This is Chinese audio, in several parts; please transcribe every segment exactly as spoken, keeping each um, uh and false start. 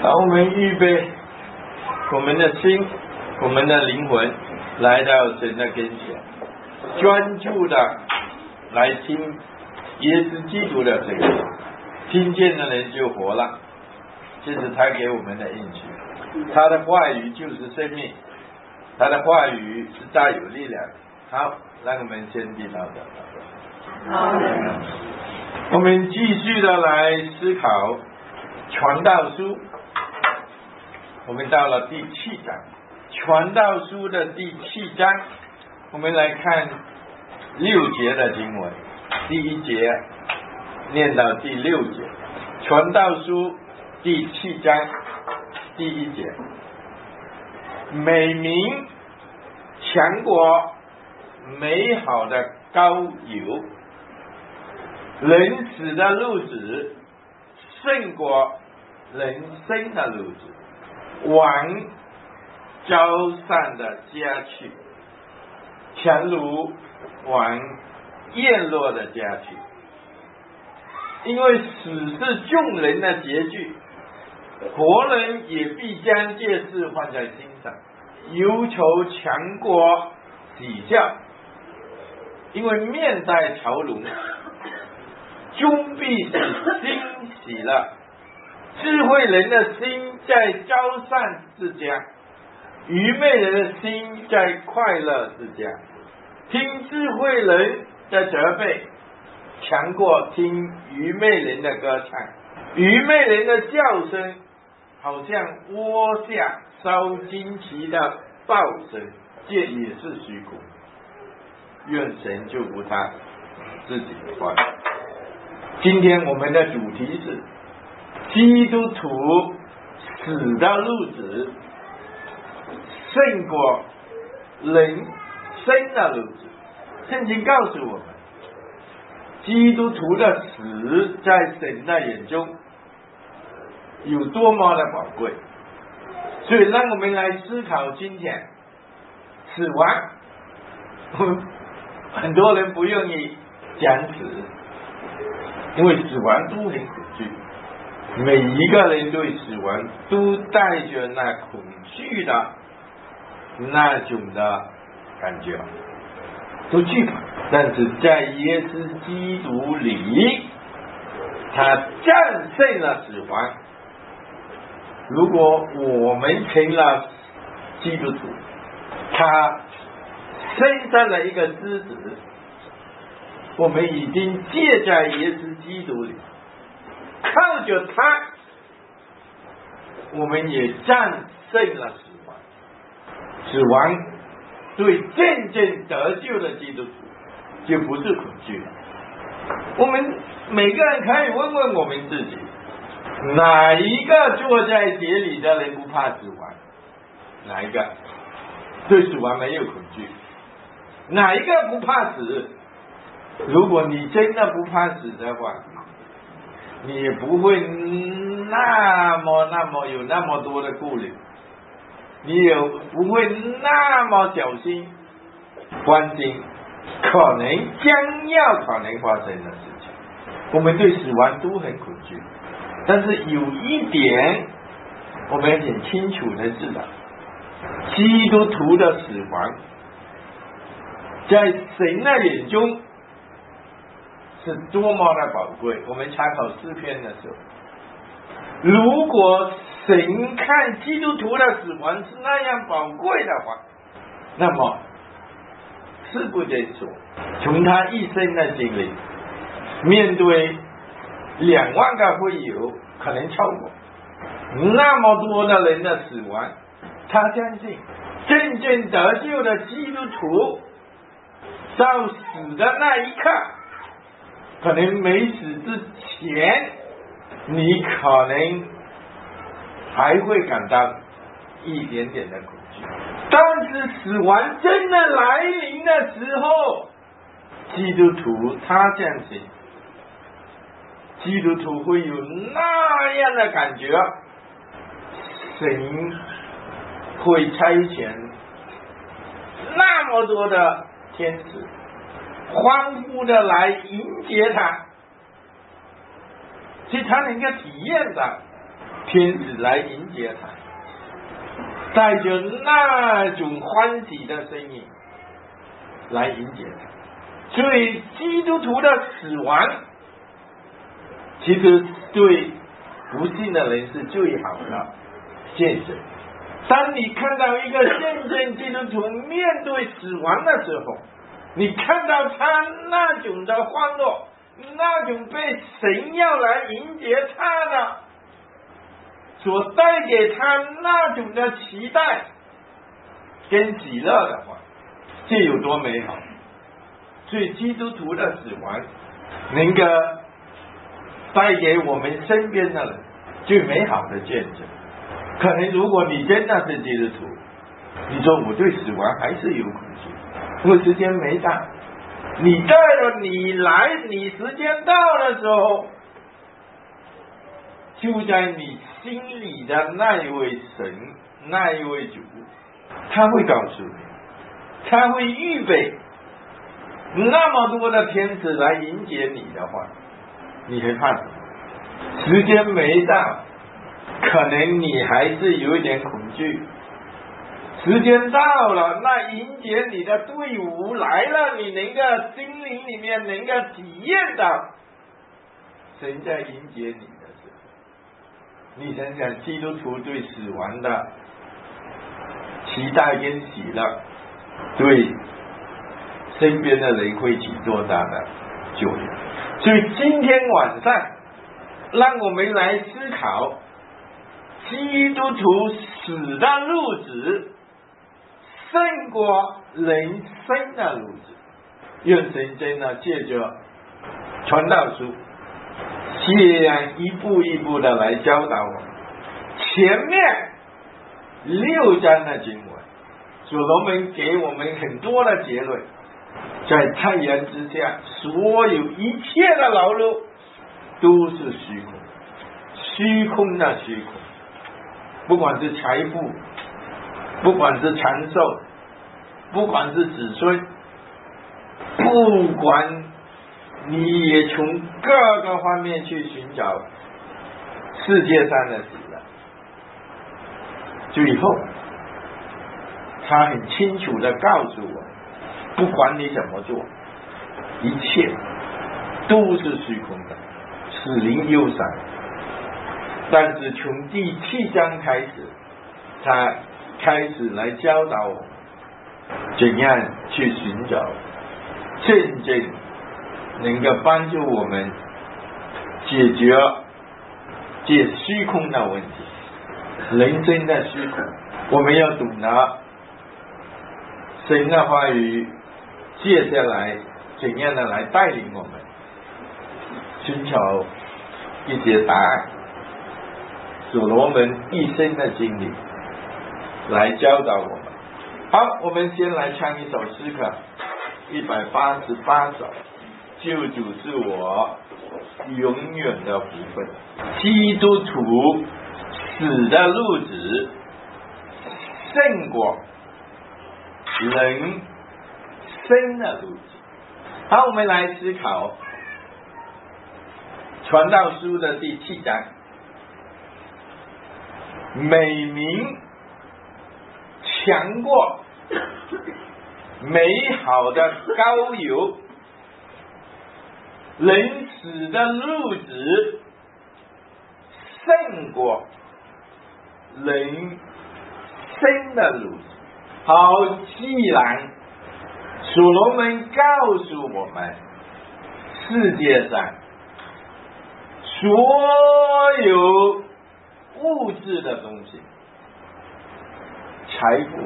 当我们预备我们的心、我们的灵魂来到神的跟前，专注的来听耶稣基督的这个，听见的人就活了，这是他给我们的应许。他的话语就是生命，他的话语是大有力量。好，让我们先低头的。好，我们继续的来思考传道书。我们到了第七章，传道书的第七章，我们来看六节的经文，第一节念到第六节，传道书第七章第一节，美名强过美好的膏油，人死的路子胜过人生的路子，往招散的家去，强如往燕落的家去。因为死是众人的结局，活人也必将这事放在心上，忧愁强过喜笑，因为面带愁容，终必使心喜乐。智慧人的心在招散之家，愚昧人的心在快乐之家。听智慧人的责备，强过听愚昧人的歌唱。愚昧人的叫声，好像窝下烧旌旗的爆声，这也是虚空。愿神祝福他自己的话。今天我们的主题是基督徒死的路子胜过人生的路子。圣经告诉我们，基督徒的死在神的眼中有多么的宝贵。所以让我们来思考今天死亡。很多人不愿意讲死，因为死亡都很恐惧，每一个人对死亡都带着那恐惧的那种的感觉，都惧怕。但是在耶稣基督里，他战胜了死亡。如果我们成了基督徒，他生下了一个枝子，我们已经借在耶稣基督里，靠着他，我们也战胜了死亡。死亡对真正得救的基督徒就不是恐惧了。我们每个人可以问问我们自己，哪一个坐在这里的人不怕死亡？哪一个对死亡没有恐惧？哪一个不怕死？如果你真的不怕死的话，你也不会那么那么有那么多的顾虑，你也不会那么小心关心可能将要可能发生的事情。我们对死亡都很恐惧，但是有一点我们很清楚的知道，基督徒的死亡在神的眼中是多么的宝贵。我们参考诗篇的时候，如果神看基督徒的死亡是那样宝贵的话，那么是不得说，从他一生的经历，面对两万个会友，可能超过那么多的人的死亡，他相信真正得救的基督徒到死的那一刻，可能没死之前，你可能还会感到一点点的恐惧，但是死亡真的来临的时候，基督徒他相信基督徒会有那样的感觉，神会差遣那么多的天使欢呼的来迎接他，所以他能够体验到天使来迎接他，带着那种欢喜的声音来迎接他。所以基督徒的死亡其实对不信的人是最好的见证。当你看到一个真正基督徒面对死亡的时候，你看到他那种的欢乐，那种被神要来迎接他的所带给他那种的期待跟喜乐的话，这有多美好。所以基督徒的死亡能够带给我们身边的人最美好的见证。可能如果你真的是基督徒，你说我对死亡还是有恐惧，我时间没到，你到了你来你时间到的时候，就在你心里的那一位神，那一位主，他会告诉你，他会预备那么多的天使来迎接你的话，你会怕什么？时间没到，可能你还是有一点恐惧。时间到了，那迎接你的队伍来了，你能够心灵里面能够体验到神在迎接你的时候，你想想基督徒对死亡的期待跟喜乐，对身边的人会起多大的作用。所以今天晚上让我们来思考基督徒死的路子胜过人生的路子。愿神真的借着传道书这样一步一步的来教导我们。前面六章的经文所罗门给我们很多的结论，在太阳之下所有一切的劳碌都是虚空，虚空的虚空，不管是财富，不管是长寿，不管是子孙，不管你也从各个方面去寻找世界上的喜乐，最后他很清楚的告诉我，不管你怎么做，一切都是虚空的，死灵忧伤。但是从第七章开始，他开始来教导我们怎样去寻找真正能够帮助我们解决这虚空的问题，人生的虚空。我们要懂得神的话语接下来怎样的来带领我们寻找一些答案，所罗门一生的经历来教导我们。好，我们先来唱一首诗歌，一百八十八首，救主是我永远的福分。基督徒死的路子胜过人生的路子。好，我们来思考传道书的第七章，美名强过美好的膏油，人死的路子胜过人生的路子。好，既然所罗门告诉我们世界上所有物质的东西，财富、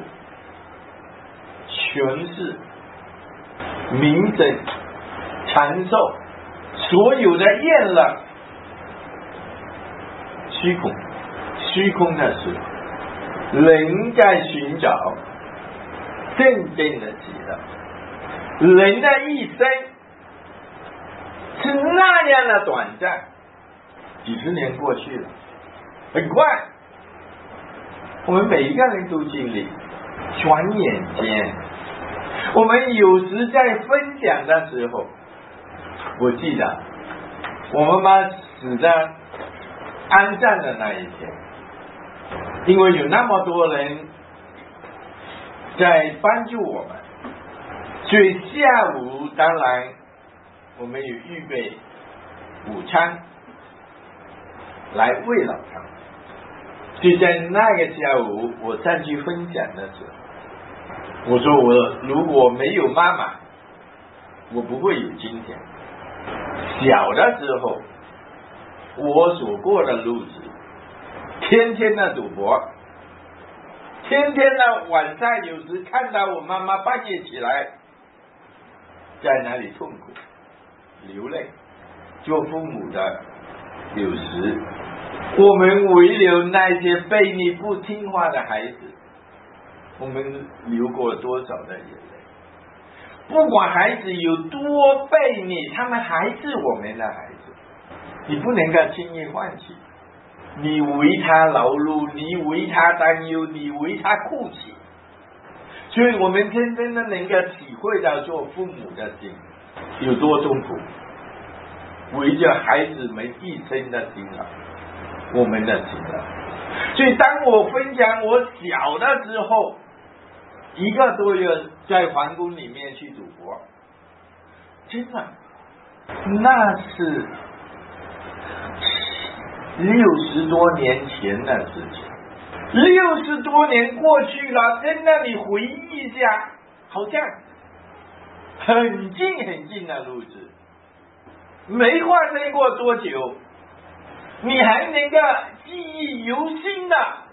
权势、名声、长寿，所有的厌乐，虚空，虚空的事，人在寻找真正的喜乐。人的一生是那样的短暂，几十年过去了，很快，我们每一个人都经历，转眼间。我们有时在分享的时候，我记得我妈妈死的安葬的那一天，因为有那么多人在帮助我们，所以下午当然我们有预备午餐来慰劳他们。就在那个下午，我上去分享的时候，我说我如果没有妈妈，我不会有今天。小的时候我所过的路子，天天的赌博，天天的晚上有时看到我妈妈半夜起来在那里痛苦流泪，做父母的有时我们为了那些悖逆不听话的孩子，我们流过多少的眼泪。不管孩子有多悖逆，他们还是我们的孩子，你不能够轻易放弃。你为他劳碌，你为他担忧，你为他哭泣。所以我们真正的能够体会到做父母的心有多痛苦，围着孩子们一生的辛劳，我们的辛劳。所以当我分享我小的时候一个多月在皇宫里面去赌博，真的那是六十多年前的事情。六十多年过去了，真的你回忆一下，好像很近很近的日子，没发生过多久，你还能够记忆犹新的。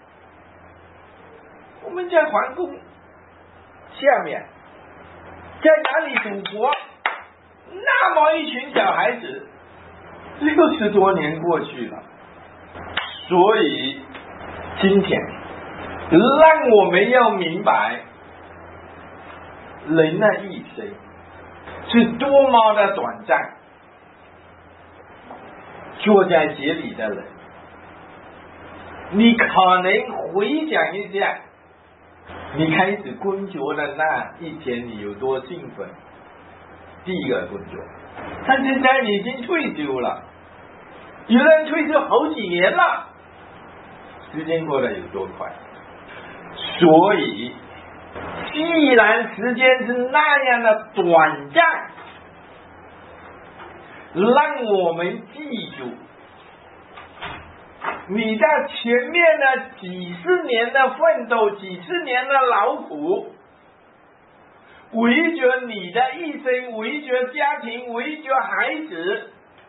我们在皇宫下面，在哪里赌博，那么一群小孩子，六十多年过去了。所以今天让我们要明白，人的一生是多么的短暂。坐在这里的人，你可能回想一下，你开始工作的那一天，你有多兴奋？第一个工作，但现在你已经退休了，有人退休好几年了，时间过得有多快？所以既然时间是那样的短暂，让我们记住你在前面的几十年的奋斗，几十年的劳苦，围着你的一生，围着家庭，围着孩子，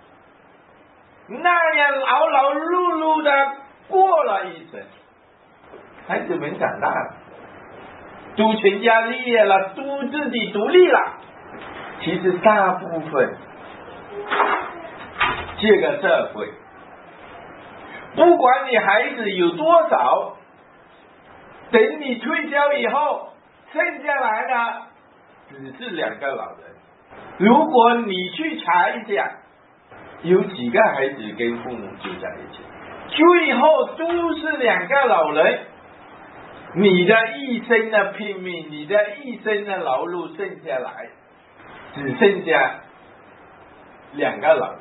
那样劳劳碌碌的过了一生。孩子们长大了，都成家立业了，都自己独立了。其实大部分这个社会，不管你孩子有多少，等你退休以后，剩下来的只是两个老人。如果你去查一下，有几个孩子跟父母住在一起，最后都是两个老人。你的一生的拼命，你的一生的劳碌，剩下来只剩下两个老人。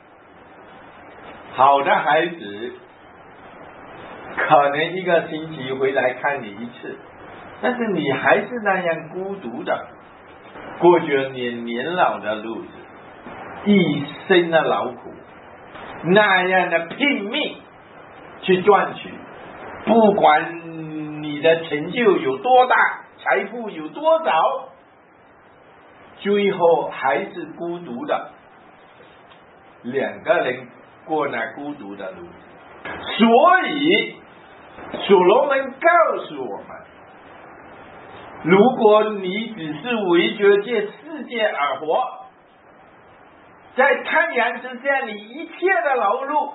好的孩子可能一个星期回来看你一次，但是你还是那样孤独的过着你年老的路子，一生的劳苦，那样的拼命去赚取，不管你的成就有多大，财富有多少，最后还是孤独的，两个人过那孤独的路。所以所罗门告诉我们，如果你只是围着这世界而活，在太阳之下你一切的劳碌，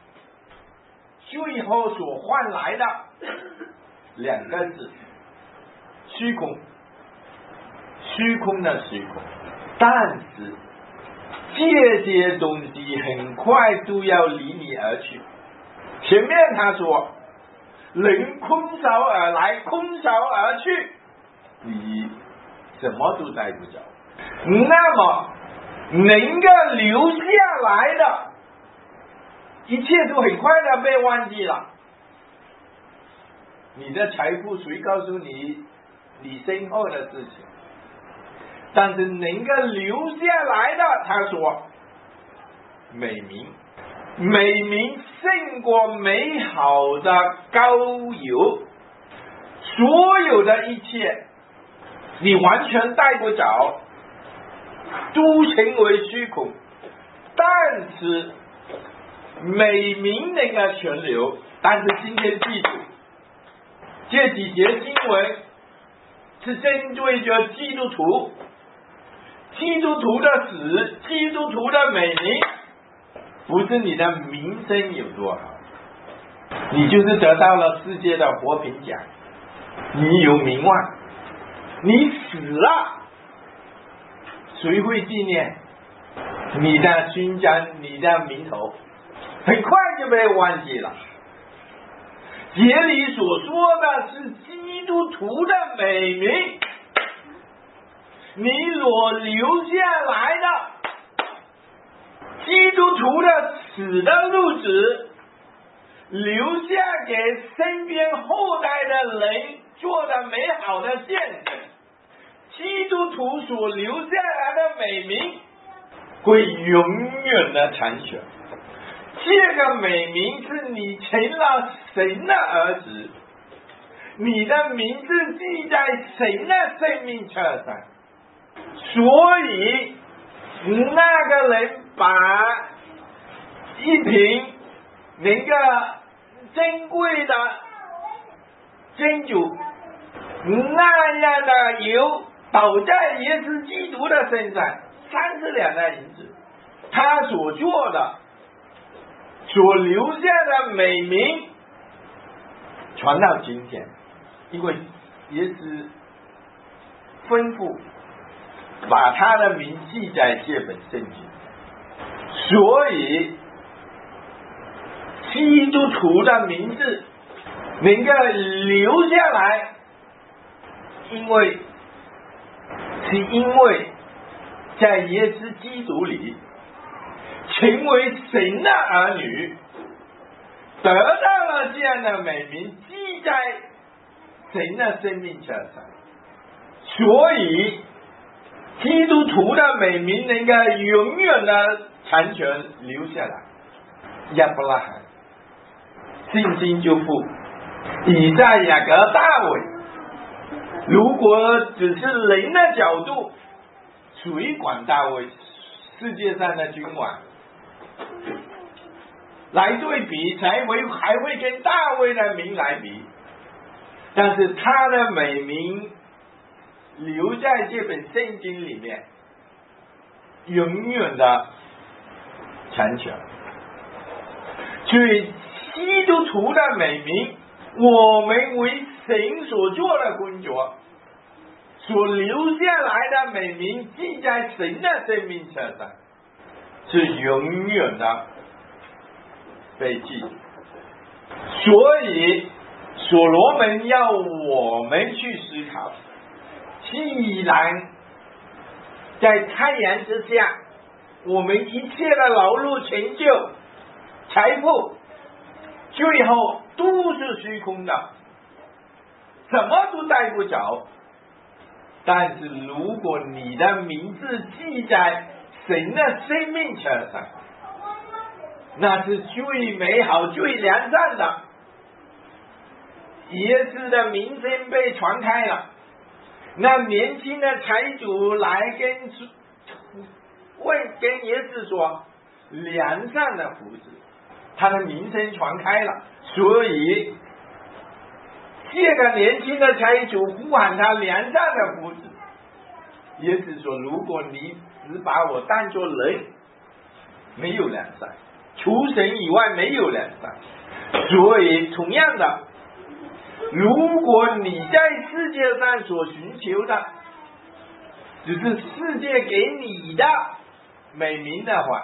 最后所换来的两个字，虚空。虚空的虚空。但是这些东西很快都要离你而去。前面他说人空手而来，空手而去，你什么都带不走。那么能够留下来的一切都很快的被忘记了。你的财富谁告诉你你身后的事情？但是能够留下来的，他说美名，美名胜过美好的膏油，所有的一切你完全带不着，都成为虚空，但是美名能够存留。但是今天记住，这几节经文是针对着基督徒，基督徒的死，基督徒的美名，不是你的名声有多好，你就是得到了世界的和平奖，你有名望，你死了，谁会纪念你的勋章，你的名头？很快就被忘记了。节里所说的是基督徒的美名，你所留下来的基督徒的死的路子，留下给身边后代的人做的美好的见证，基督徒所留下来的美名会永远的长存。这个美名是你成了神的儿子，你的名字记在神的生命册上，所以那个人把一瓶那个珍贵的珍珠那样的油倒在耶稣基督的身上，三十两的银子，他所做的所留下的美名传到今天，因为耶稣吩咐把他的名记在这本圣经，所以基督徒的名字能够留下来，因为是因为在耶稣基督里成为神的儿女，得到了这样的美名，记在神的生命册上，所以基督徒的美名能够永远的长存留下来。亚伯拉罕信心就富，以赛亚和大卫，如果只是人的角度，谁管大卫？世界上的君王来对比，才会还会跟大卫的名来比，但是他的美名留在这本圣经里面，永远的长存。所以基督徒的美名，我们为神所做的工作，所留下来的美名记在神的生命册上，是永远的被记住。所以所罗门要我们去思考，既然在太阳之下，我们一切的劳碌成就财富最后都是虚空的，什么都带不着。但是如果你的名字记在神的生命册上，那是最美好最良善的。耶稣的名声被传开了，那年轻的财主来跟问跟耶稣说良善的福子，他的名声传开了，所以这个年轻的财主呼喊他良善的福子。耶稣说，如果你只把我当作人，没有良善，除神以外没有良善。所以同样的，如果你在世界上所寻求的只是世界给你的美名的话，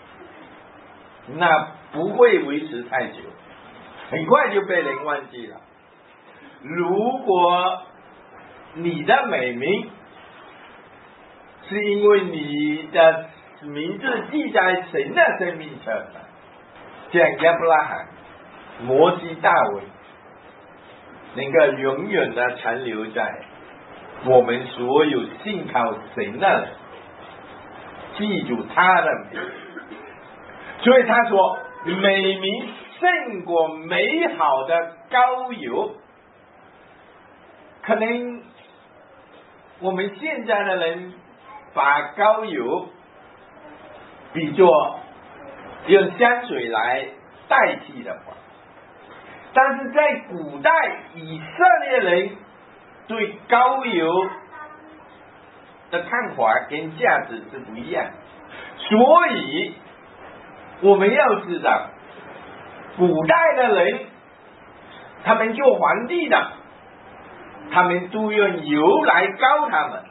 那不会维持太久，很快就被人忘记了。如果你的美名是因为你的名字记在神的生命册上， 像亚伯拉罕、摩西、大卫，能够永远的残留在我们所有信靠神的人，记住他的名。所以他说，美名胜过美好的膏油。可能我们现在的人把膏油比作用香水来代替的话，但是在古代以色列人对膏油的看法跟价值是不一样，所以我们要知道，古代的人他们做皇帝的，他们都用油来膏他们，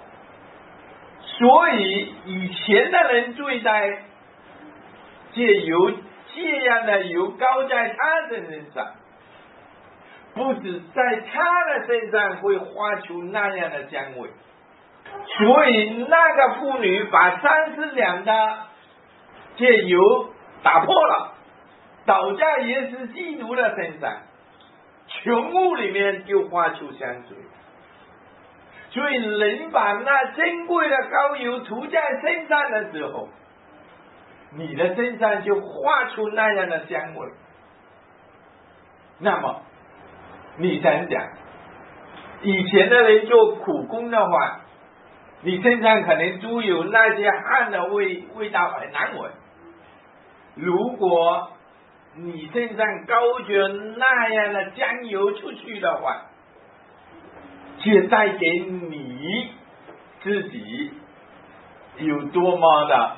所以以前的人对待借油这样的油膏在他的身上，不止在他的身上会发出那样的香味，所以那个妇女把三十两的这油打破了，倒在耶稣基督的身上，穷屋里面就发出香水。所以人把那珍贵的膏油涂在身上的时候，你的身上就发出那样的香味。那么你想想，以前的人做苦工的话，你身上可能都有那些汗的味味道很难闻。如果你身上高着那样的香油出去的话，却带给你自己有多么的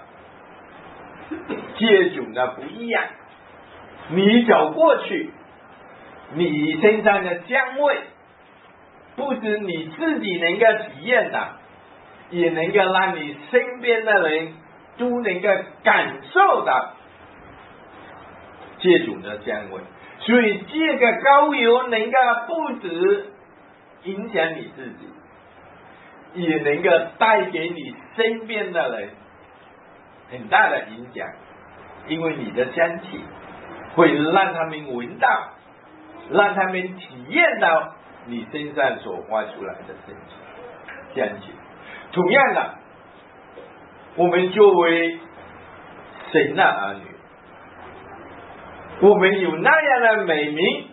这种的不一样。你走过去，你身上的香味不止你自己能够体验的，也能够让你身边的人都能够感受到这种的香味。所以这个膏油能够不止影响你自己，也能够带给你身边的人很大的影响，因为你的香气会让他们闻到，让他们体验到你身上所发出来的香气。同样的，我们作为神的儿女，我们有那样的美名，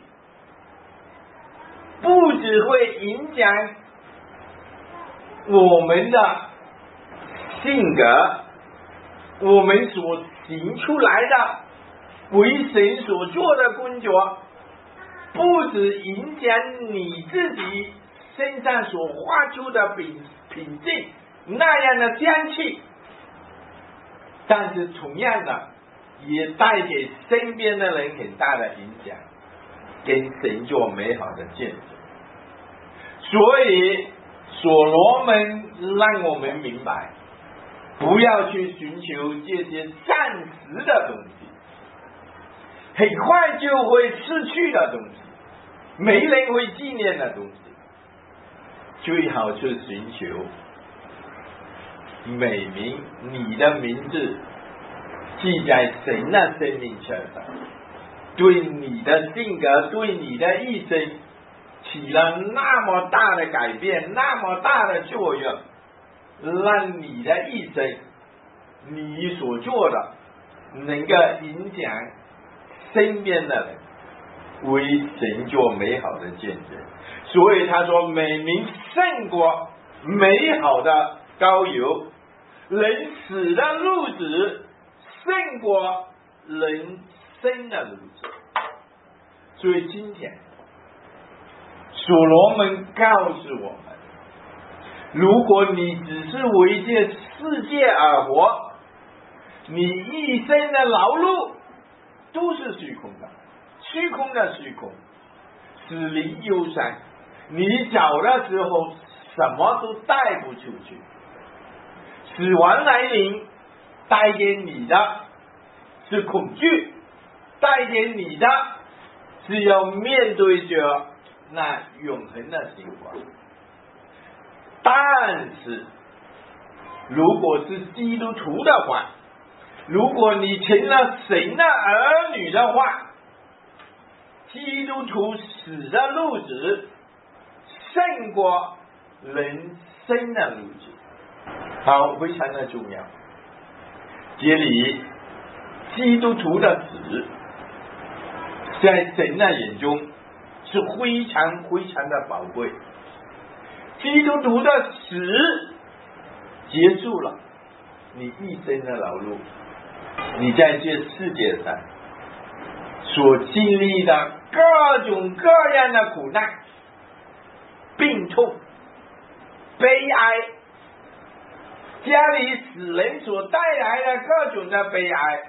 不只会影响我们的性格，我们所行出来的为神所做的工作，不只影响你自己身上所发出的品品质那样的香气，但是同样的也带给身边的人很大的影响，跟神做美好的见证。所以所罗门让我们明白，不要去寻求这些暂时的东西，很快就会失去的东西，没人会纪念的东西，最好去寻求美名，你的名字记在神的生命册上，对你的性格，对你的一生起了那么大的改变，那么大的作用，让你的一生你所做的能够影响身边的人，为神做美好的见证。所以他说，美名胜过美好的膏油，人死的路子胜过人生的路子。所以今天所罗门告诉我们，如果你只是为这世界而活，你一生的劳碌都是虚空的，虚空的虚空，死灵忧伤，你走的时候什么都带不出去。死亡来临带给你的是恐惧，带给你的是要面对着那永恒的星光。但是如果是基督徒的话， 如果你成了神的儿女的话，基督徒死的路子胜过人生的路子。好，非常的重要。这里基督徒的死在神的眼中是非常非常的宝贵。基督徒的死结束了你一生的劳碌，你在这世界上所经历的各种各样的苦难、病痛、悲哀，家里死人所带来的各种的悲哀，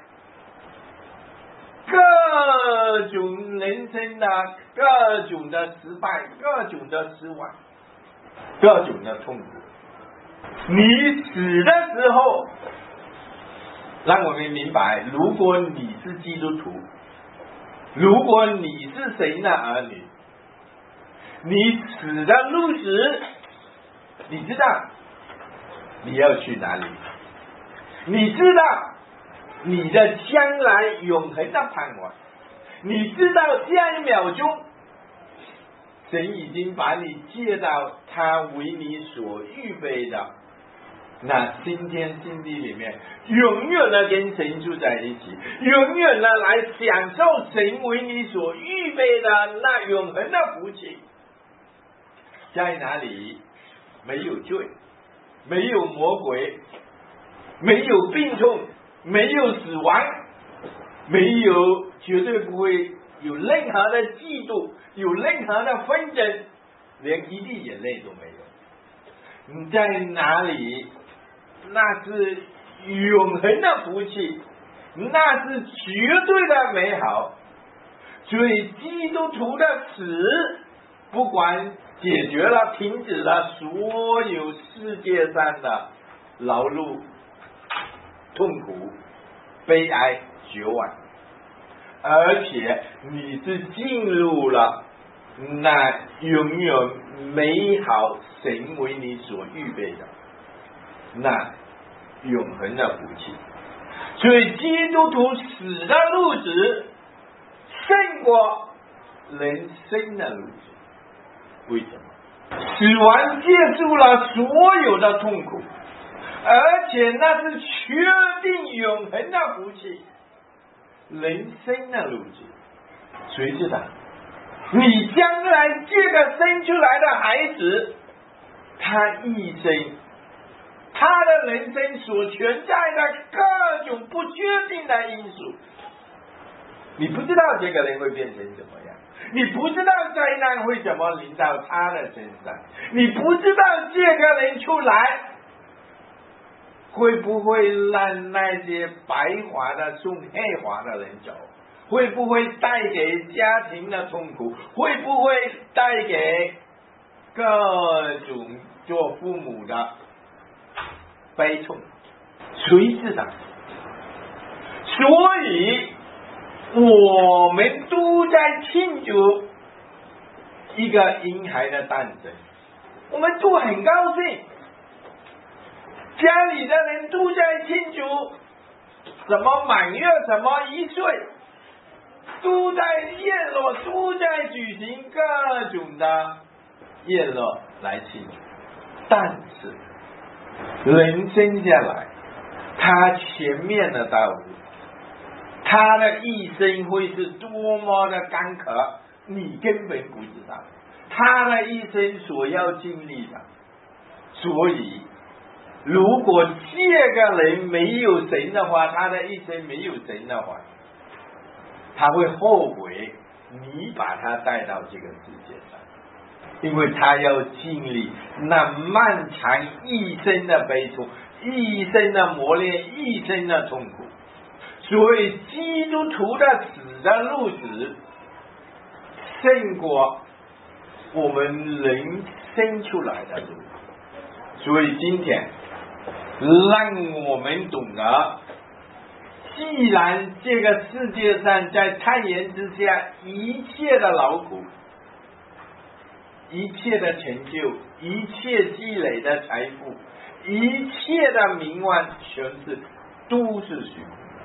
各种人生的各种的失败，各种的失望，各种的痛苦。你死的时候，让我们明白，如果你是基督徒，如果你是神的儿女，你死的路时，你知道你要去哪里，你知道你的将来永恒的盼望，你知道下一秒钟神已经把你接到他为你所预备的那新天新地里面，永远的跟神住在一起，永远的来享受神为你所预备的那永恒的福气。在哪里没有罪，没有魔鬼，没有病痛，没有死亡，没有，绝对不会有任何的嫉妒，有任何的纷争，连一滴眼泪都没有。你在哪里，那是永恒的福气，那是绝对的美好。所以基督徒的死，不管解决了停止了所有世界上的劳碌、痛苦、悲哀、绝望，而且你是进入了那永远美好神为你所预备的那永恒的福气。所以基督徒死的路子胜过人生的路子。为什么？死亡结束了所有的痛苦，而且那是确定永恒的福气。人生的路子，谁知道？你将来这个生出来的孩子，他一生，他的人生所存在的各种不确定的因素，你不知道这个人会变成怎么样，你不知道灾难会怎么临到他的身上，你不知道这个人出来会不会让那些白滑的送黑滑的人走，会不会带给家庭的痛苦，会不会带给各种做父母的悲痛，谁知道？所以我们都在庆祝一个婴孩的诞生，我们都很高兴，家里的人都在庆祝什么满月，什么一岁，都在宴乐，都在举行各种的宴乐来庆祝。但是人生下来，他前面的道路，他的一生会是多么的干渴，你根本不知道他的一生所要经历的。所以如果这个人没有神的话，他的一生没有神的话，他会后悔你把他带到这个世界上，因为他要经历那漫长一生的悲痛，一生的磨练，一生的痛苦。所以基督徒的死的路子胜过我们人生出来的路。所以今天让我们懂得，既然这个世界上在太阳之下一切的劳苦，一切的成就，一切积累的财富，一切的名望权势，都是虚空。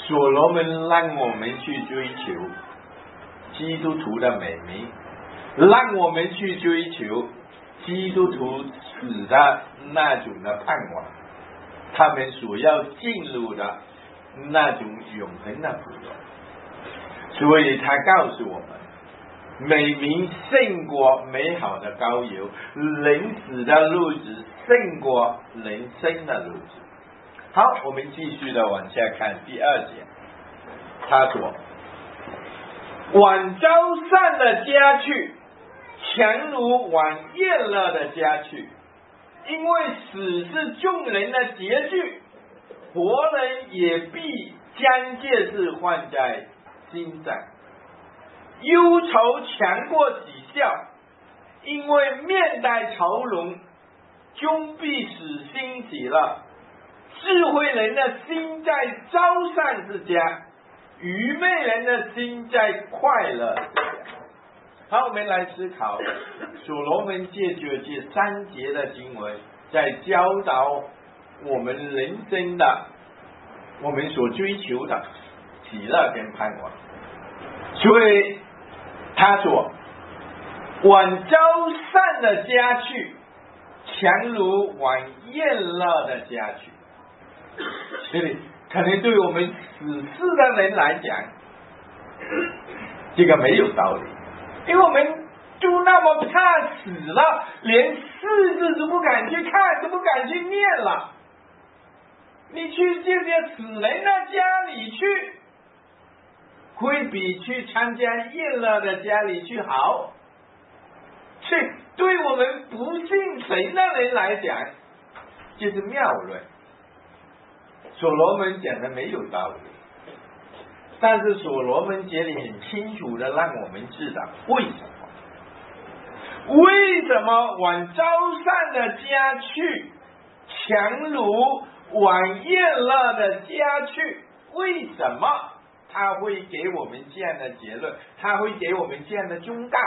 所罗门让我们去追求基督徒的美名，让我们去追求基督徒死的那种的盼望，他们所要进入的那种永恒的福乐。所以他告诉我们，美名胜过美好的膏油，人死的路子胜过人生的路子。好，我们继续的往下看第二节。他说，往招善的家去，强如往厌乐的家去，因为死是众人的结局，活人也必将这事放在心上。忧愁强过喜笑，因为面带愁容，终必使心喜乐。智慧人的心在招善之家，愚昧人的心在快乐之家。好，我们来思考所罗门借着这三节的经文，在教导我们人生的我们所追求的喜乐跟盼望。所以他说，往招善的家去，强如往厌乐的家去。所以可能对我们死世的人来讲，这个没有道理，因为我们就那么怕死了，连四字都不敢去看，都不敢去念了。你去这些死人的家里去，会比去参加厌乐的家里去好。所以对我们不信神的人来讲，这是谬论。所罗门讲的没有道理，但是所罗门这里很清楚的让我们知道为什么。为什么往招善的家去，强如往厌乐的家去？为什么他会给我们这样的结论？他会给我们这样的忠告？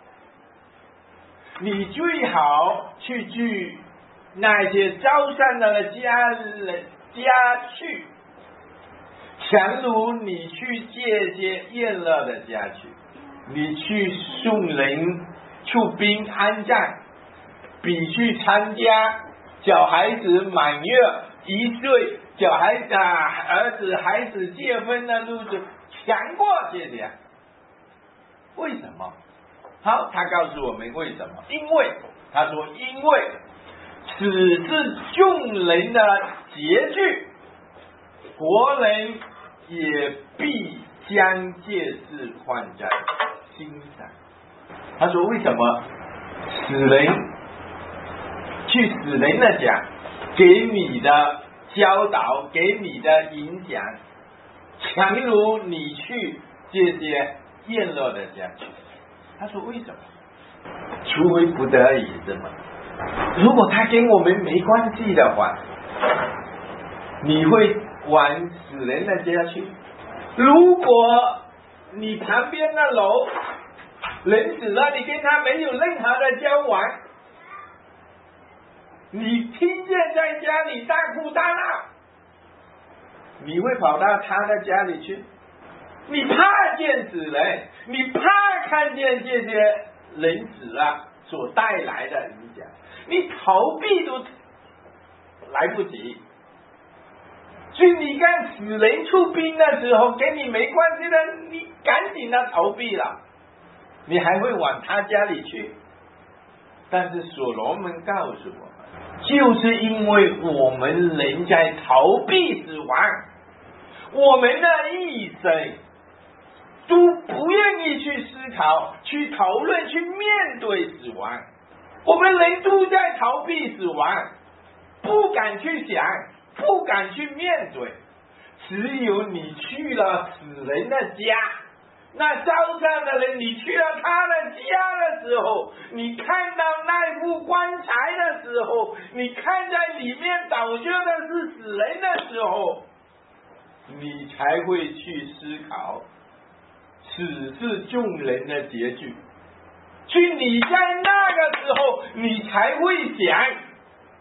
你最好去去那些招善的家人家去，强如你去这些厌乐的家去。你去送人出殡安葬，比去参加小孩子满月一岁，小孩子、啊、儿子孩子结婚的路子强过这些。为什么？好，他告诉我们为什么。因为他说，因为此是众人的结局，活人也必将这事放在心上。他说为什么死人去死人的家给你的教导，给你的影响，强如你去这些厌乐的家去。他说为什么？除非不得已是吗？如果他跟我们没关系的话，你会往死人的家去？如果你旁边的楼人死了，你跟他没有任何的交往，你听见在家里大哭大闹，你会跑到他的家里去？你怕见死人，你怕看见这些人死了所带来的影响，你逃避都来不及。所以你看死人出殡的时候，跟你没关系的，你赶紧的逃避了，你还会往他家里去。但是所罗门告诉我们，就是因为我们人在逃避死亡，我们的一生都不愿意去思考、去讨论、去面对死亡。我们人都在逃避死亡，不敢去想，不敢去面对。只有你去了死人的家，那招善的人，你去了他的家的时候，你看到那副棺材的时候，你看在里面倒着的是死人的时候，你才会去思考此是众人的结局。去你在那个时候，你才会想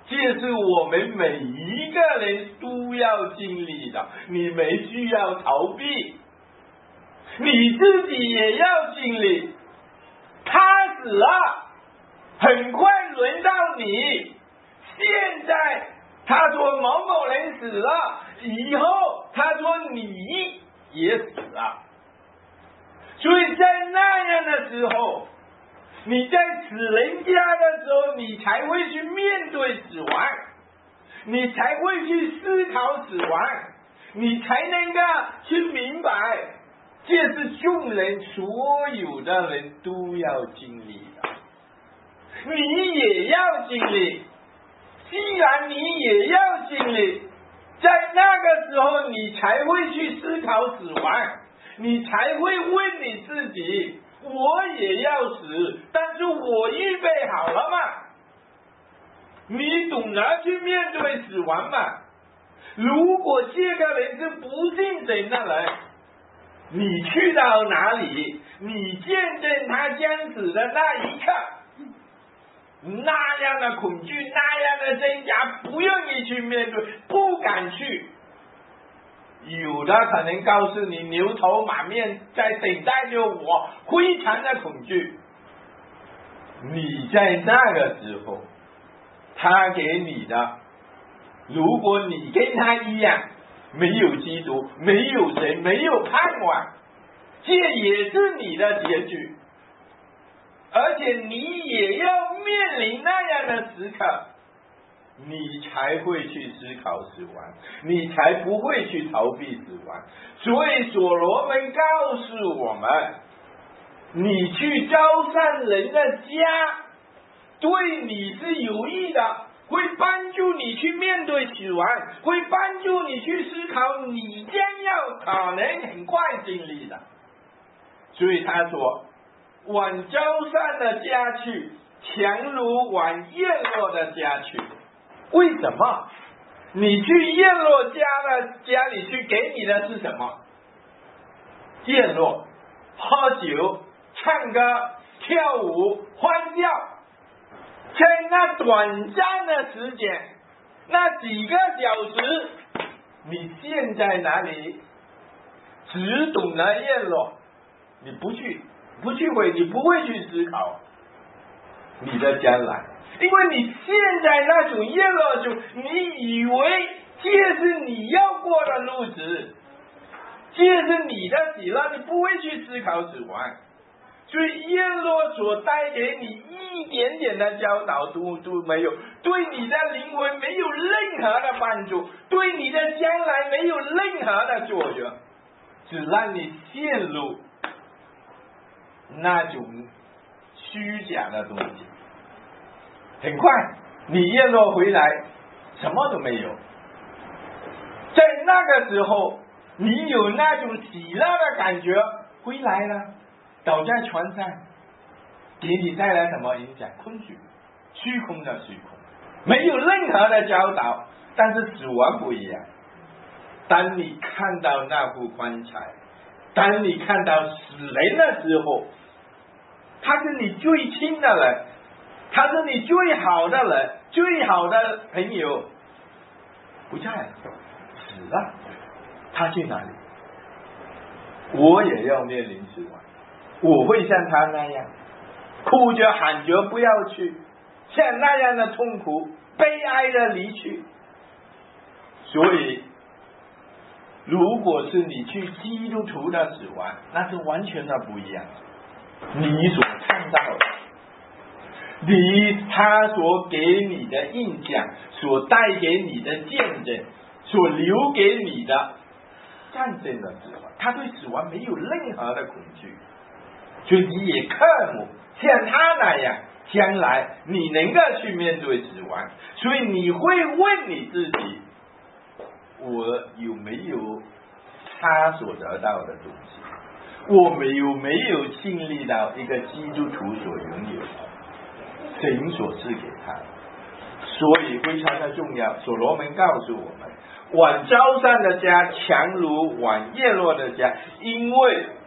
这是我们每一个人都要经历的，你没需要逃避，你自己也要经历。他死了，很快轮到你。现在他说某某人死了，以后他说你也死了。所以在那样的时候，你在死人家的时候，你才会去面对死亡，你才会去思考死亡，你才能够去明白，这是众人所有的人都要经历的，你也要经历。既然你也要经历，在那个时候你才会去思考死亡，你才会问你自己，我也要死，但是我预备好了吗？你懂得去面对死亡吗？如果这个人是不信神的人，你去到哪里，你见证他将死的那一刻，那样的恐惧，那样的挣扎，不愿意去面对，不敢去。有的可能告诉你牛头马面在等待着我，非常的恐惧。你在那个时候，他给你的，如果你跟他一样，没有基督，没有神，没有盼望，这也是你的结局。而且你也要面临那样的时刻，你才会去思考死亡，你才不会去逃避死亡。所以所罗门告诉我们，你去招善人的家，对你是有益的，会帮助你去面对死亡，会帮助你去思考你将要可能很快经历的。所以他说，往招善的家去，强如往叶落的家去。为什么？你去叶落家的家里去，给你的是什么？叶落，喝酒、唱歌、跳舞、欢笑。在那短暂的时间，那几个小时，你现在哪里？只懂得叶落，你不去不去会，你不会去思考你的将来，因为你现在那种叶落中，你以为这是你要过的日子，这是你的喜乐，你不会去思考死亡。所以叶落所带给你一点点的教导都都没有，对你的灵魂没有任何的帮助，对你的将来没有任何的作用，只让你陷入那种虚假的东西。很快你叶落回来，什么都没有。在那个时候，你有那种喜乐的感觉回来了，倒在床上，给你带来什么影响？空虚，虚空的虚空，没有任何的教导。但是死亡不一样，当你看到那副棺材，当你看到死人的时候，他是你最亲的人，他是你最好的人，最好的朋友，不在了，死了，他去哪里？我也要面临死亡，我会像他那样哭着喊着不要去，像那样的痛苦悲哀的离去。所以如果是你去基督徒的死亡，那是完全的不一样。你所看到的，你他所给你的印象，所带给你的见证，所留给你的战争的死亡，他对死亡没有任何的恐惧，所以你也渴慕像他那样，将来你能够去面对死亡。所以你会问你自己，我有没有他所得到的东西？我们有没有经历到一个基督徒所拥有的，神所赐给他？所以非常的重要。所罗门告诉我们，往招善的家强如往叶落的家，因为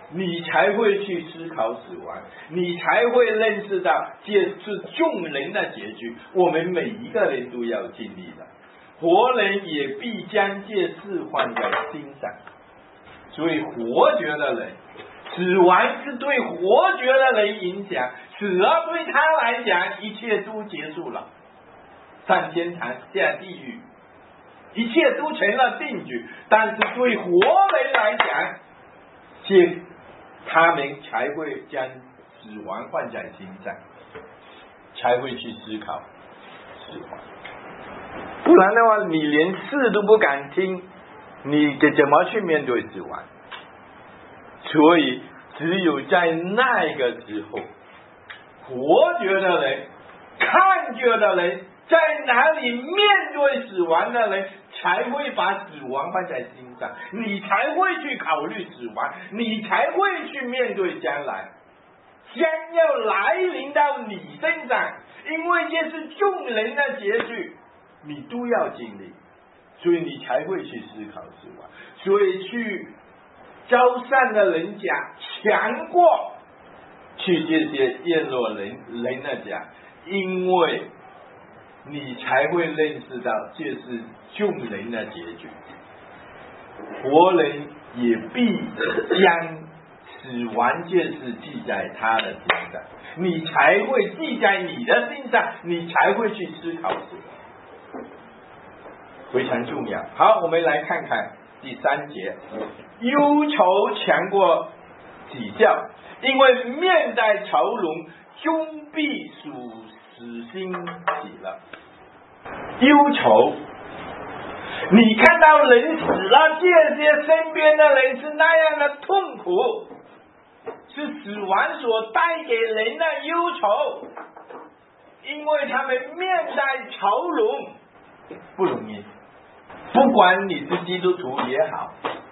你才会去思考死亡，你才会认识到这是众人的结局，我们每一个人都要经历的。活人也必将这事放在心上。所以活着的人，死亡是对活着的人影响，死了对他来讲一切都结束了，上天堂下地狱，一切都成了定局。但是对活人来讲，这他们才会将死亡放在心上，才会去思考死亡。不然的话，你连事都不敢听，你怎么去面对死亡？所以只有在那个时候，活着的人，看着的人，在哪里面对死亡的人，才会把死亡放在心上，你才会去考虑死亡，你才会去面对将来将要来临到你身上，因为这是众人的结局，你都要经历，所以你才会去思考死亡。所以去招善的人家强过去这些厌弱人人的家，因为你才会认识到这是众人的结局，活人也必将死亡这事记在他的心上，你才会记在你的心上，你才会去思考死亡，非常重要。好，我们来看看第三节，忧愁强过喜笑，因为面带愁容，终必属死心喜乐。忧愁，你看到人死了，这些身边的人是那样的痛苦，是死亡所带给人的忧愁，因为他们面带愁容，不容易。不管你是基督徒也好，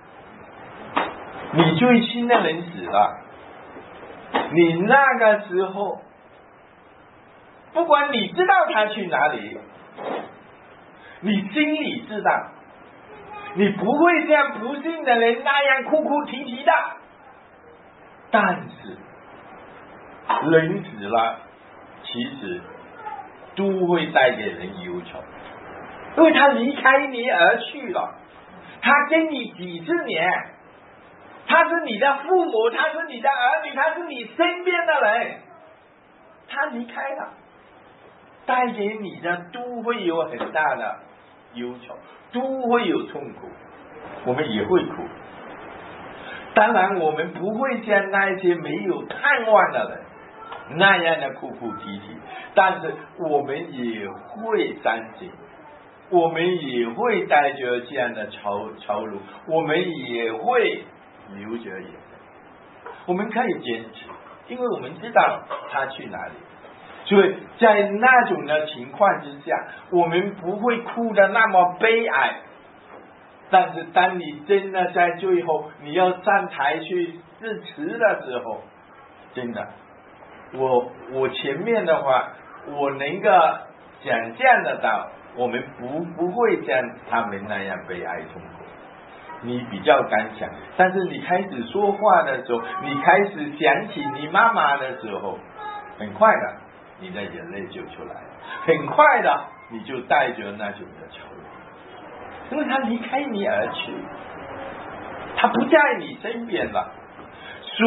你最亲的人死了，你那个时候，不管你知道他去哪里，你心里知道，你不会像不幸的人那样哭哭啼啼的。但是人死了，其实都会带给人忧愁，因为他离开你而去了，他跟你几十年，他是你的父母，他是你的儿女，他是你身边的人，他离开了，带给你的都会有很大的忧愁，都会有痛苦，我们也会哭。当然我们不会像那些没有盼望的人那样的哭哭啼啼，但是我们也会伤心，我们也会带着这样的愁愁容，我们也会流着眼泪，我们可以坚持，因为我们知道他去哪里。所以在那种的情况之下，我们不会哭得那么悲哀。但是当你真的在最后你要上台去致辞的时候，真的，我我前面的话，我能够想象得到，我们不不会像他们那样悲哀痛苦。你比较敢想，但是你开始说话的时候，你开始想起你妈妈的时候，很快的你的眼泪就出来了，很快的你就带着那种的愁容，因为他离开你而去，他不在你身边了。所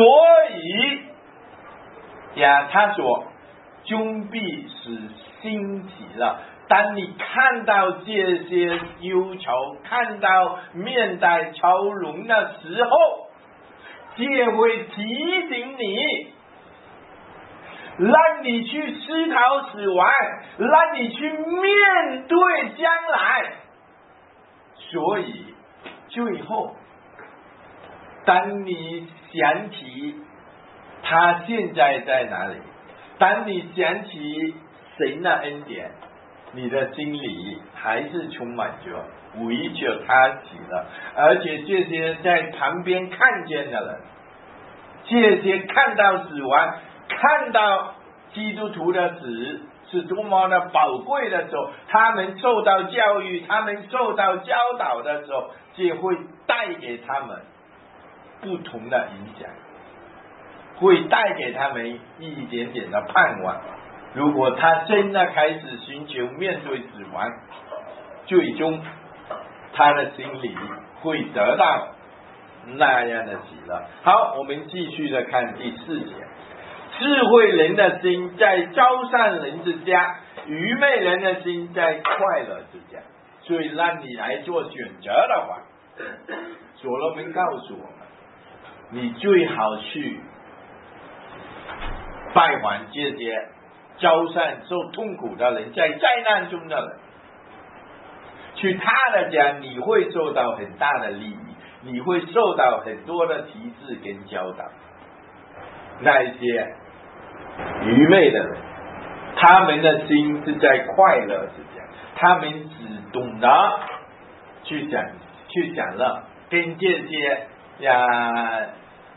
以呀，他说终必使心喜乐。当你看到这些忧愁，看到面带愁容的时候，这会提醒你，让你去思考死亡，让你去面对将来。所以最后当你想起他现在在哪里，当你想起神的恩典，你的心里还是充满着围着他喜乐。而且这些在旁边看见的人，这些看到死亡，看到基督徒的死是多么的宝贵的时候，他们受到教育，他们受到教导的时候，就会带给他们不同的影响， 会带给他们一点点的盼望。如果他真的开始寻求面对死亡，最终他的心里会得到那样的喜乐。好，我们继续的看第四节。智慧人的心在招善人之家，愚昧人的心在快乐之家。所以让你来做选择的话，所罗门告诉我们，你最好去拜访这些招善受痛苦的人，在灾难中的人，去他的家，你会受到很大的利益，你会受到很多的提示跟教导。那一些愚昧的人，他们的心是在快乐之家，他们只懂得去享去享乐，跟这些呀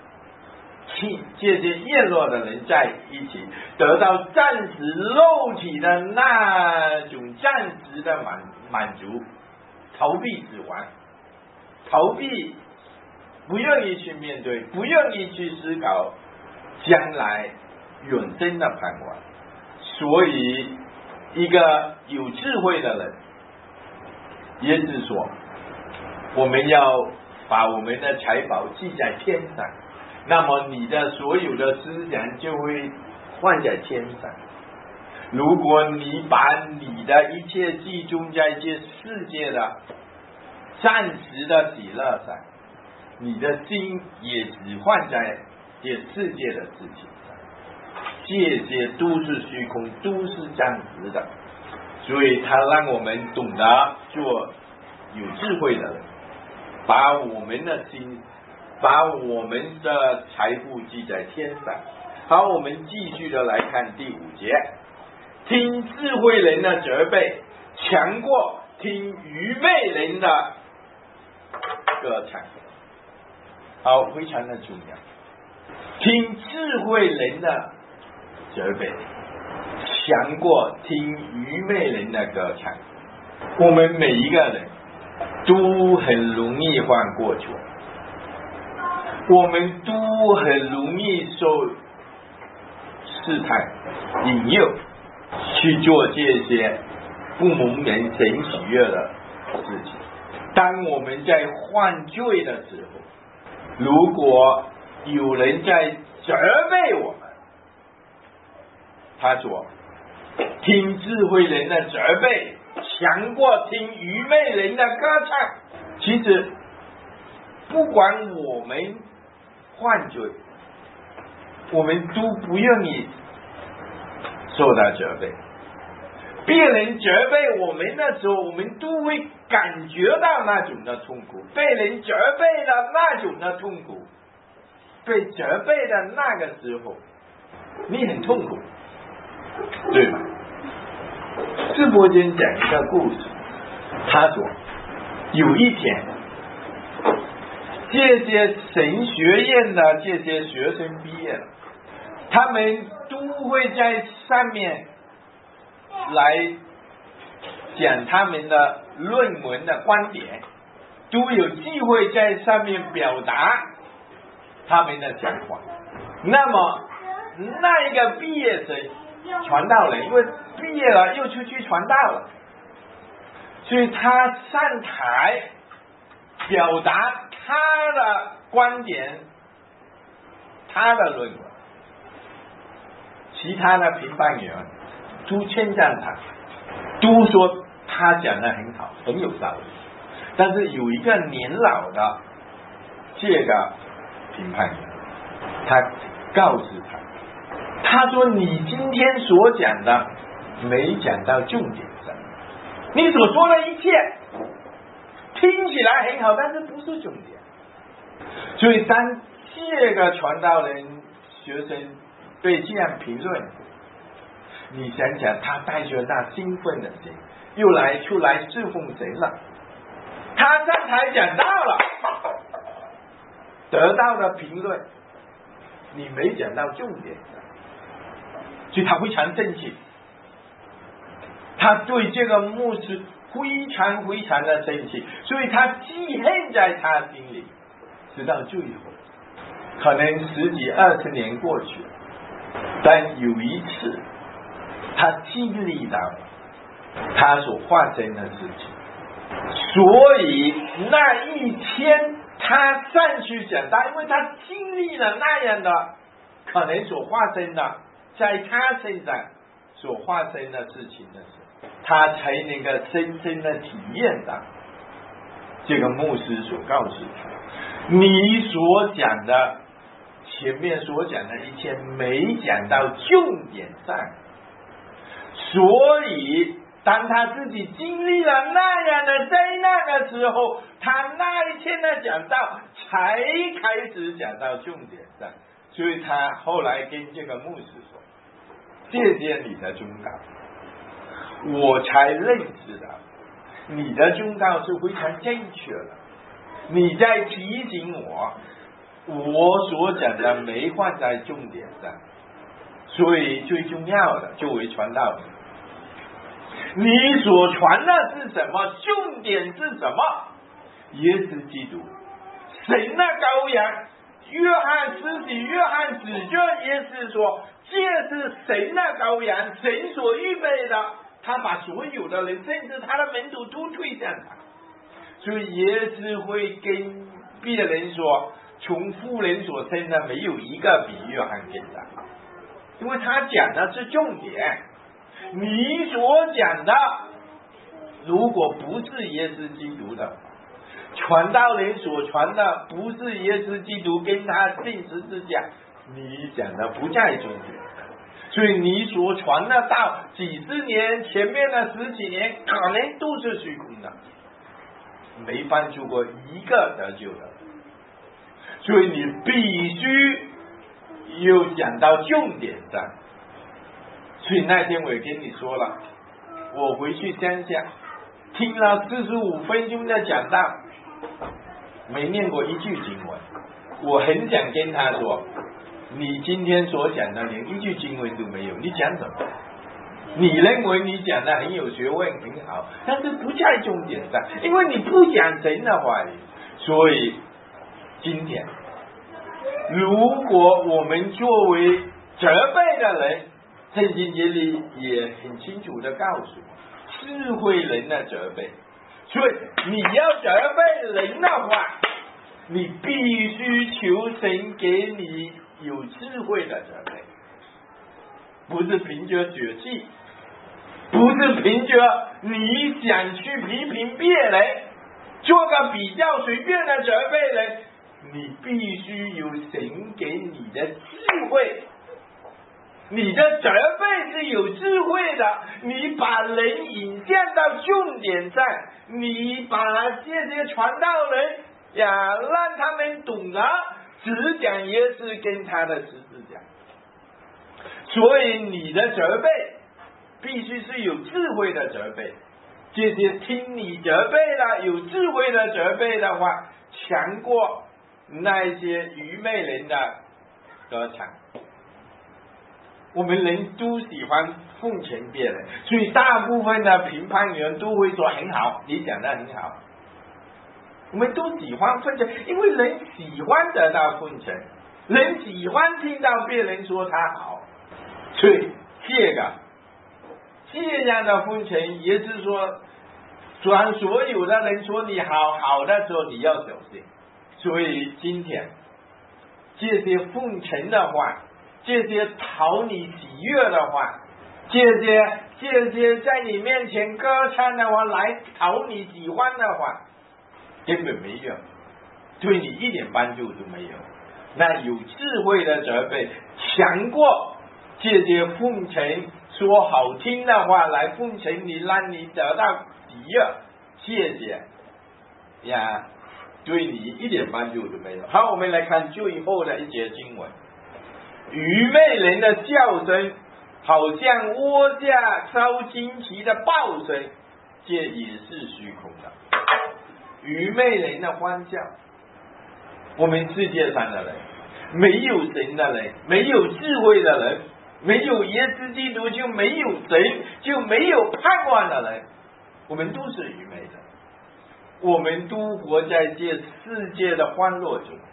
这些叶落的人在一起，得到暂时肉体的那种暂时的满满足，逃避死亡，逃避不愿意去面对，不愿意去思考将来永生的盼望。所以一个有智慧的人，也是说我们要把我们的财宝记在天上，那么你的所有的思想就会放在天上。如果你把你的一切集中在这世界的暂时的喜乐上，你的心也只放在这世界的事情上，这些都是虚空，都是暂时的。所以他让我们懂得做有智慧的人，把我们的心把我们的财富记在天上。好，我们继续的来看第五节。听智慧人的责备，强过听愚昧人的歌唱。好，非常的重要。听智慧人的责备，强过听愚昧人的歌唱。我们每一个人都很容易犯过错，我们都很容易受试探引诱去做这些不蒙人神喜悦的事情。当我们在犯罪的时候，如果有人在责备我们，他说听智慧人的责备强过听愚昧人的歌唱。其实不管我们犯罪，我们都不愿意受到责备。别人责备我们的时候，我们都会感觉到那种的痛苦。被人责备的那种的痛苦，被责备的那个时候，你很痛苦，对吗？智伯间讲一个故事，他说有一天，这些神学院的这些学生毕业了，他们都会在上面来讲他们的论文的观点，都有机会在上面表达他们的想法。那么那一个毕业生传道人，因为毕业了又出去传道了，所以他上台表达他的观点，他的论文，其他的评判员都称赞他，都说他讲得很好，很有道理。但是有一个年老的这个评判员，他告诉他，他说你今天所讲的没讲到重点上，你所说的一切听起来很好，但是不是重点。所以当这个传道人学生被这样评论，你想想他带着那兴奋的心，又来出来侍奉神了，他上台讲道了，得到的评论你没讲到重点上，所以他非常生气，他对这个牧师非常非常的生气，所以他记恨在他心里，直到最后。 可能十几二十年过去了，但有一次他经历到了他所发生的事情，所以那一天他上去讲道，因为他经历了那样的可能所发生的在他身上所发生的事情的时候，他才能够真正的体验到这个牧师所告诉他，你所讲的前面所讲的一切没讲到重点上，所以当他自己经历了那样的灾难的时候，他那一天的讲道才开始讲到重点上，所以他后来跟这个牧师说，谢谢你的忠告，我才认识到你的忠告是非常正确的，你在提醒我我所讲的没放在重点上，所以最重要的作为传道人，你所传的是什么？重点是什么？耶稣基督，神的羔羊。约翰施洗约翰指着耶稣说，这是神的羔羊，神所预备的，他把所有的人甚至他的门徒都推向他，所以耶稣会跟别人说，从妇人所生的没有一个比约翰更大，因为他讲的是重点。你所讲的如果不是耶稣基督的，传道人所传的不是耶稣基督跟他定十字架，你讲的不在重点，所以你所传的道几十年前面的十几年可能都是虚空的，没帮助过一个得救的，所以你必须又讲到重点上。所以那天我也跟你说了，我回去乡下听了四十五分钟的讲道，没念过一句经文，我很想跟他说，你今天所讲的连一句经文都没有，你讲什么？你认为你讲的很有学问很好，但是不在重点上，因为你不讲神的话语。所以今天如果我们作为责备的人，圣经节里也很清楚的告诉我，智慧人的责备，所以你要责备人的话，你必须求神给你有智慧的责备，不是凭着血气，不是凭着你想去批评别人，做个比较随便的责备人，你必须有神给你的智慧。你的责备是有智慧的，你把人引向到重点上，你把这些传道人呀，让他们懂得只讲耶稣跟他的十字架。所以你的责备必须是有智慧的责备，这些听你责备了有智慧的责备的话，强过那些愚昧人的歌唱。我们人都喜欢奉承别人，所以大部分的评判员都会说很好，你讲的很好。我们都喜欢奉承，因为人喜欢得到奉承，人喜欢听到别人说他好，所以这个这样的奉承也是说，当所有的人说你好好的时候，你要小心。所以今天这些奉承的话，这些讨你喜悦的话，这些这些在你面前歌唱的话，来讨你喜欢的话，根本没用，对你一点帮助都没有。那有智慧的责备强过这些奉承说好听的话来奉承你，让你得到喜悦，谢谢呀，对你一点帮助都没有。好，我们来看最后的一节经文，愚昧人的笑声好像窝下烧旌旗的爆声，这也是虚空的。愚昧人的欢笑，我们世界上的人，没有神的人，没有智慧的人，没有耶稣基督就没有神，就没有盼望的人，我们都是愚昧的，我们都活在这世界的欢乐中，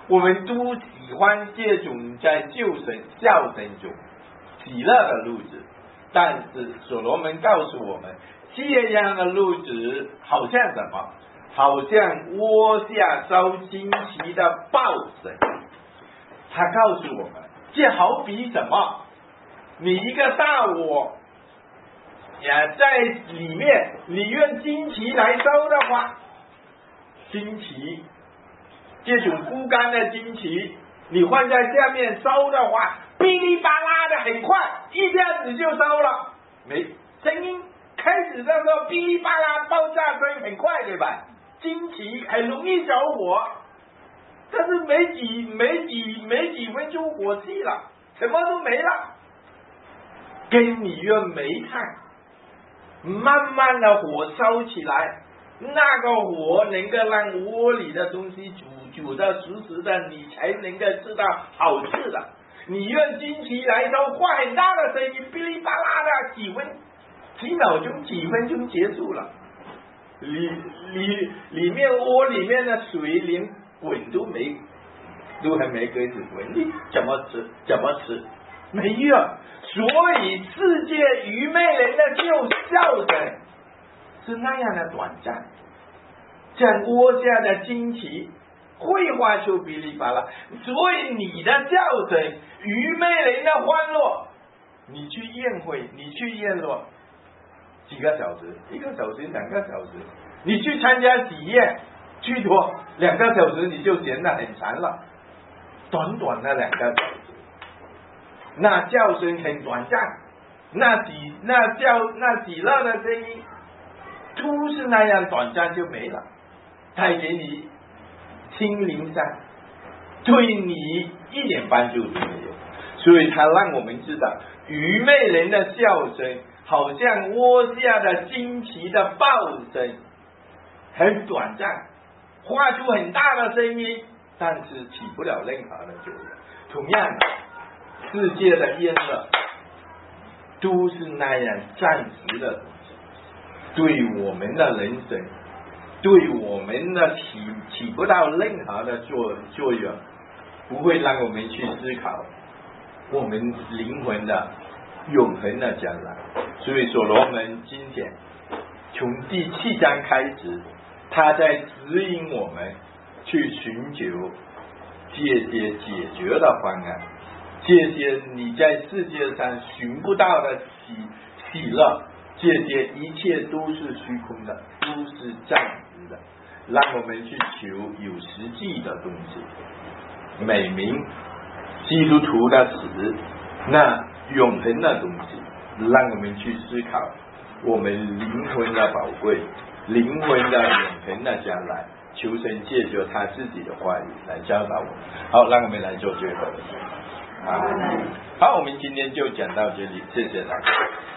我们都喜欢这种在救神笑声中喜乐的日子，但是所罗门告诉我们，这样的日子好像什么？好像窝下遭惊奇的暴神。他告诉我们，这好比什么？你一个大窝也在里面，你用旌旗来收的话，旌旗这种枯干的旌旗，你放在下面收的话，噼里啪啦的很快，一下子就收了。没声音开始的时候，噼里啪啦爆炸声很快，对吧？旌旗很容易着火，但是没几没几没几分钟火熄了，什么都没了。跟你用煤炭慢慢的火烧起来，那个火能够让窝里的东西煮煮的实实的，你才能够吃到好吃的。你用旌旗来烧，花很大的声音，噼里啪啦的几分几秒钟几分钟结束了，里里里面窝里面的水连滚都没都还没开始滚，你怎么吃怎么吃没用。所以世界愚昧人的救笑声是那样的短暂，像窝下的旌旗会发出噼里啪啦。所以你的笑声，愚昧人的欢乐，你去宴会，你去宴乐几个小时，一个小时两个小时，你去参加喜宴，最多两个小时你就嫌得很长了，短短的两个小时，那叫声很短暂，那喜那叫那喜乐的声音都是那样短暂就没了，带给你心灵上对你一点帮助都没有。所以他让我们知道，愚昧人的笑声好像窝下的旌旗的爆声，很短暂，发出很大的声音，但是起不了任何的作用。同样的，世界的宴乐都是那样暂时的东西，对我们的人生，对我们的起起不到任何的作作用，不会让我们去思考我们灵魂的永恒的将来。所以所罗门今天从第七章开始，他在指引我们去寻求这些解决的方案，这些你在世界上寻不到的喜喜乐，这些一切都是虚空的，都是暂时的，让我们去求有实际的东西，美名基督徒的死，那永恒的东西，让我们去思考我们灵魂的宝贵，灵魂的永恒的将来。求神借着他自己的话语来教导我们。好，让我们来做最后的事。好，好，我们今天就讲到这里，谢谢大家。